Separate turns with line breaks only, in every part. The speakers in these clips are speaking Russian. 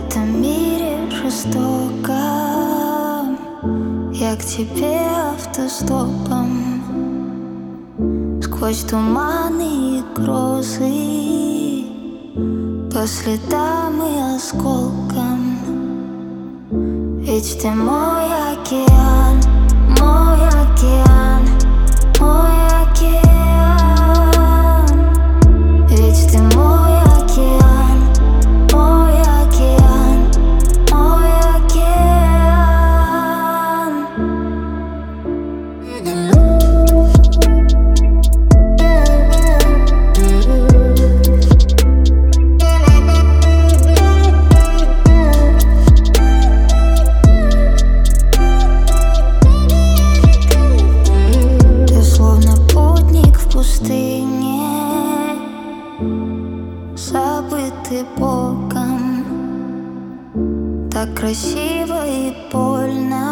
этом мире жестоком я к тебе автостопом. Сквозь туманы и грозы, по следам и осколкам. Ведь ты мой океан, мой океан, мой океан. Ведь ты мой океан, мой океан, мой океан. Ты словно путник в пустыне, забытый Богом. Так красиво и больно,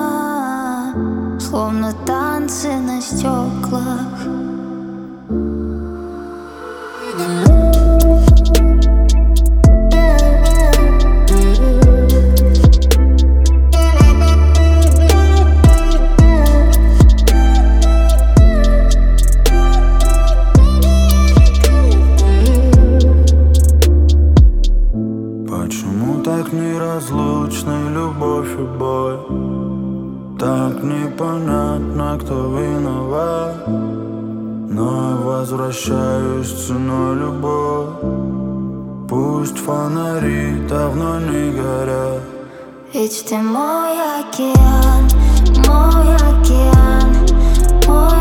словно танцы на стеклах.
Почему так неразлучны любовь и бой? Так непонятно, кто виноват. Но я возвращаюсь ценой любовь. Пусть фонари давно не горят.
Ведь ты мой океан, мой океан, мой